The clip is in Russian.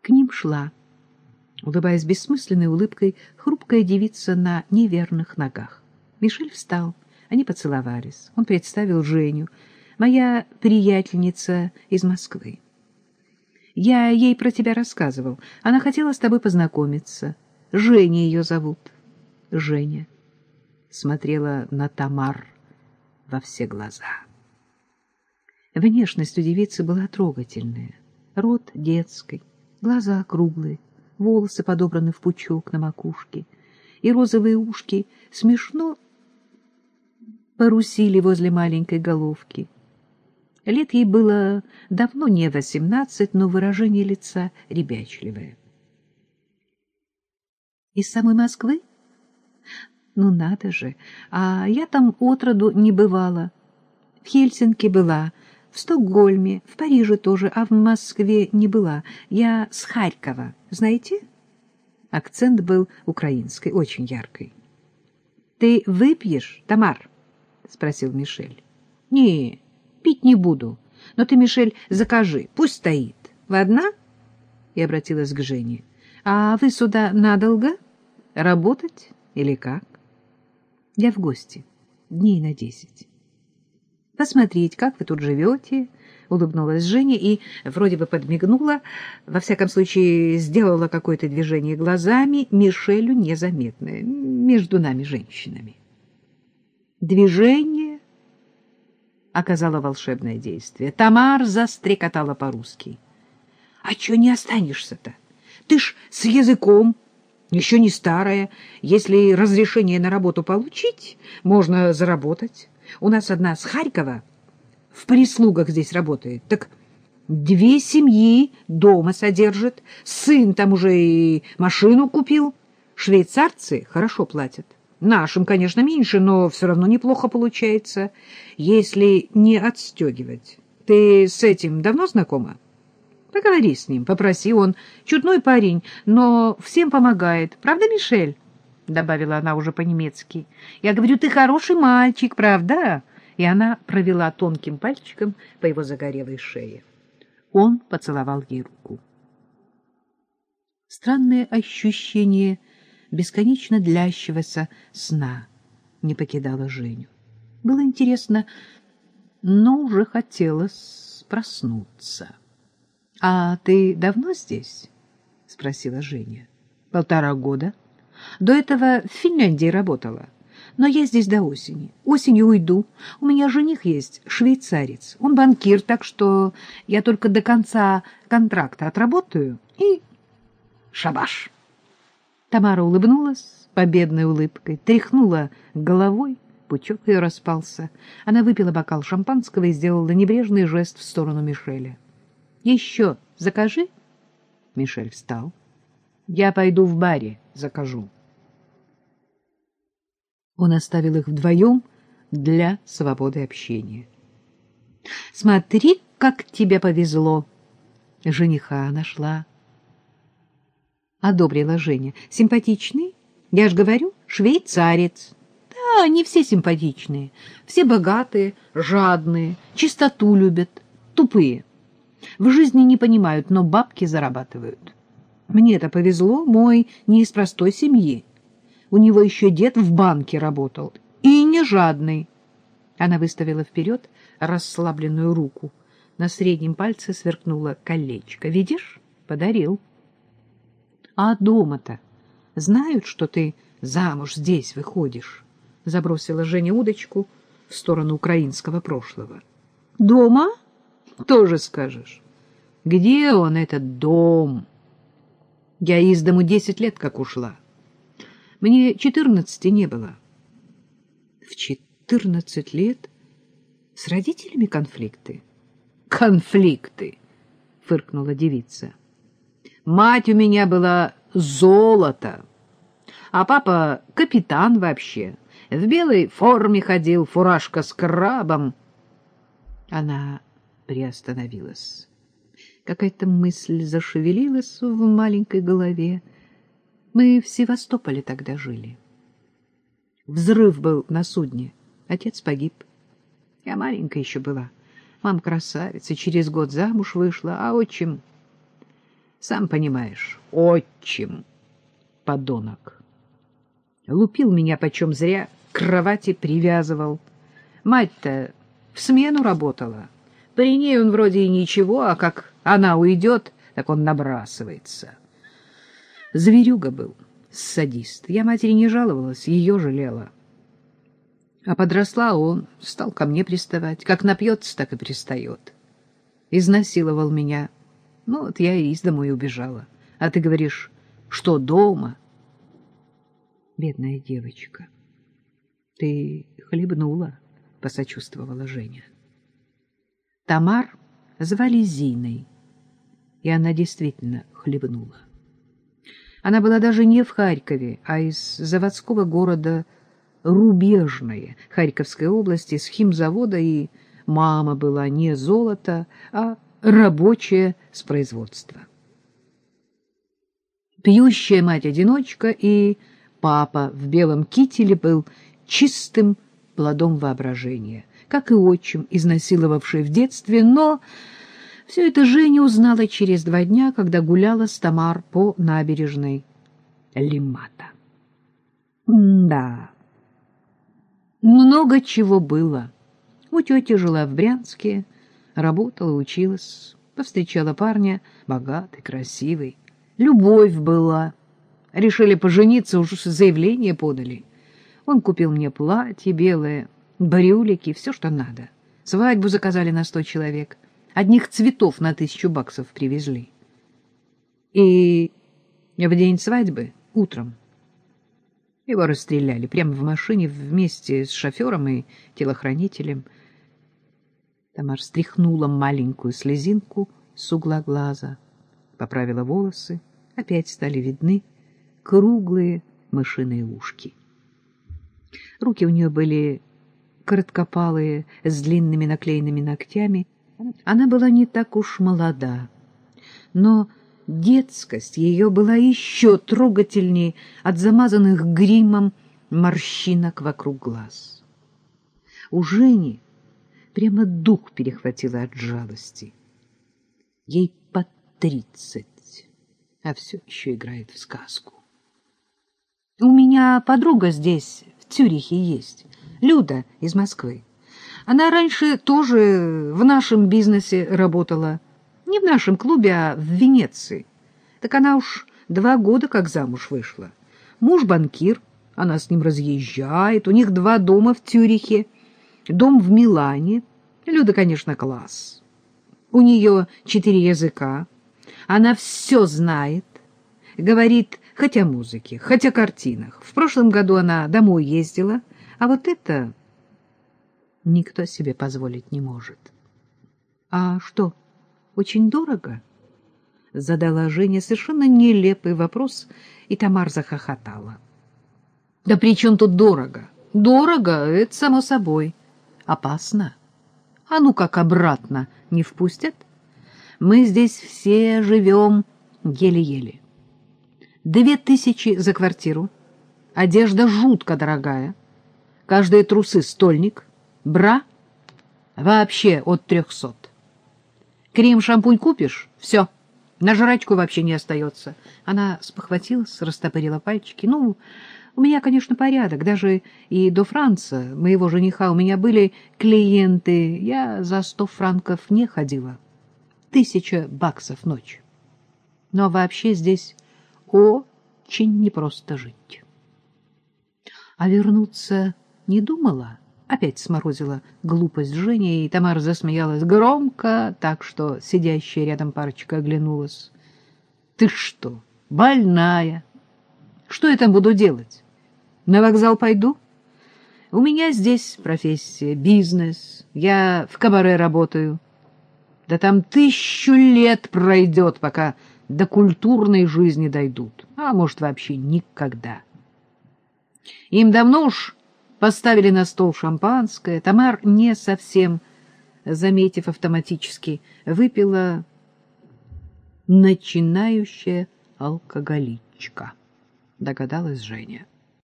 К ним шла, улыбаясь бессмысленной улыбкой, хрупкая девица на неверных ногах. Мишель встал, они поцеловались. Он представил Женю, моя приятельница из Москвы. Я ей про тебя рассказывал. Она хотела с тобой познакомиться. Женя ее зовут. Женя смотрела на Тамар во все глаза. Внешность у девицы была трогательная. Рот детский, глаза круглые, волосы подобраны в пучок на макушке, и розовые ушки смешно порусили возле маленькой головки. Лет ей было давно не 18, но выражение лица ребячливое. Из самой Москвы? Ну, надо же, а я там отроду не бывала. В Хельсинки была, в Стокгольме, в Париже тоже, а в Москве не была. Я с Харькова, знаете? Акцент был украинский, очень яркий. — Ты выпьешь, Тамар? — спросил Мишель. — Не, пить не буду, но ты, Мишель, закажи, пусть стоит. Ладно? И обратилась к Жене. — А вы сюда надолго? Работать или как? — Я в гости, дней на 10. — Посмотреть, как вы тут живете, — улыбнулась Женя и вроде бы подмигнула, во всяком случае сделала какое-то движение глазами, Мишелю незаметное, между нами, женщинами. Движение оказало волшебное действие. Тамар застрекотала по-русски. — А чё не останешься-то? Ты ж с языком, еще не старая. Если разрешение на работу получить, можно заработать. У нас одна с Харькова в прислугах здесь работает. Так 2 семьи дома содержит. Сын там уже и машину купил. Швейцарцы хорошо платят. Нашим, конечно, меньше, но все равно неплохо получается, если не отстегивать. Ты с этим давно знакома? Поговори с ним, попроси, он чудной парень, но всем помогает. Правда, Мишель? — добавила она уже по-немецки. — Я говорю, ты хороший мальчик, правда? И она провела тонким пальчиком по его загорелой шее. Он поцеловал ей руку. Странное ощущение бесконечно длящегося сна не покидало Женю. Было интересно, но уже хотелось проснуться. — А ты давно здесь? — спросила Женя. — 1,5 года. До этого в Финляндии работала. Но я здесь до осени. Осенью уйду. У меня жених есть, швейцарец. Он банкир, так что я только до конца контракта отработаю и шабаш. Тамара улыбнулась победной улыбкой, тряхнула головой, пучок ее распался. Она выпила бокал шампанского и сделала небрежный жест в сторону Мишеля. — Еще закажи. Мишель встал. — Я пойду в баре закажу. Он оставил их вдвоем для свободы общения. — Смотри, как тебе повезло. Жениха нашла. Одобрила Женя. — Симпатичный? Я ж говорю, швейцарец. Да, не все симпатичные. Все богатые, жадные, чистоту любят, тупые. В жизни не понимают, но бабки зарабатывают. Мне-то повезло, мой не из простой семьи. У него еще дед в банке работал. И не жадный. Она выставила вперед расслабленную руку. На среднем пальце сверкнуло колечко. Видишь? Подарил. А дома-то знают, что ты замуж здесь выходишь? Забросила Женя удочку в сторону украинского прошлого. Дома? Тоже скажешь. Где он, этот дом? Я из дому 10 лет как ушла. Мне 14 не было. В 14 лет с родителями конфликты? Конфликты, фыркнула девица. Мать у меня была золото, а папа капитан вообще. В белой форме ходил, фуражка с крабом. Она приостановилась. Какая-то мысль зашевелилась в маленькой голове. Мы в Севастополе тогда жили. Взрыв был на судне. Отец погиб. Я маленькая еще была. Мама красавица, через год замуж вышла, а отчим Сам понимаешь, отчим, подонок. Лупил меня почем зря, к кровати привязывал. Мать-то в смену работала. При ней он вроде и ничего, а как она уйдет, так он набрасывается. Зверюга был, садист. Я матери не жаловалась, ее жалела. А подросла он, стал ко мне приставать. Как напьется, так и пристает. Изнасиловал меня. Ну, вот я и из дому и убежала. А ты говоришь, что дома? Бедная девочка. Ты хлебнула, посочувствовала Женя. Тамар звали Зиной, и она действительно хлебнула. Она была даже не в Харькове, а из заводского города Рубежное Харьковской области, с химзавода, и мама была не золото, а рабочая с производства. Пьющая мать-одиночка, и папа в белом кителе был чистым плодом воображения, как и отчим, изнасиловавший в детстве, но все это Женя узнала через 2 дня, когда гуляла с Тамар по набережной Лимата. Да, много чего было. У тети жила в Брянске, работала, училась, повстречала парня, богатый, красивый. Любовь была. Решили пожениться, уже заявление подали. Он купил мне платье белое, брюлики, все, что надо. Свадьбу заказали на 100 человек. Одних цветов на $1000 привезли. И в день свадьбы, утром, его расстреляли прямо в машине вместе с шофером и телохранителем. Тамар стряхнула маленькую слезинку с угла глаза, поправила волосы, опять стали видны круглые мышиные ушки. Руки у нее были короткопалые, с длинными наклеенными ногтями. Она была не так уж молода, но детскость ее была еще трогательней от замазанных гримом морщинок вокруг глаз. У Жени прямо дух перехватило от жалости. Ей под 30, а все еще играет в сказку. У меня подруга здесь, в Цюрихе, есть, Люда из Москвы. Она раньше тоже в нашем бизнесе работала. Не в нашем клубе, а в Венеции. Так она уж 2 года как замуж вышла. Муж банкир, она с ним разъезжает. У них 2 дома в Цюрихе, дом в Милане. Люда, конечно, класс. У нее 4 языка. Она все знает. Говорит хоть о музыке, хоть о картинах. В прошлом году она домой ездила. А вот это никто себе позволить не может. А что, очень дорого? Задала Женя совершенно нелепый вопрос, и Тамар захохотала. Да при чем тут дорого? Дорого, это само собой. Опасно. А ну как обратно не впустят? Мы здесь все живем еле-еле. 2000 за квартиру. Одежда жутко дорогая. Каждые трусы стольник. Бра вообще от 300. Крем-шампунь купишь — все, на жрачку вообще не остается. Она спохватилась, растопырила пальчики. Ну, у меня, конечно, порядок. Даже и до Франца, моего жениха, у меня были клиенты. Я за 100 франков не ходила. $1000 ночь. Но вообще здесь очень непросто жить. А вернуться не думала? Опять сморозила глупость Женя, и Тамара засмеялась громко, так что сидящая рядом парочка оглянулась. — Ты что, больная? Что я там буду делать? На вокзал пойду? У меня здесь профессия, бизнес, я в кабаре работаю. Да там 1000 лет пройдет, пока до культурной жизни дойдут, а может, вообще никогда. Им давно уж поставили на стол шампанское. Тамар, не совсем заметив автоматически, выпила начинающая алкоголичка, догадалась Женя.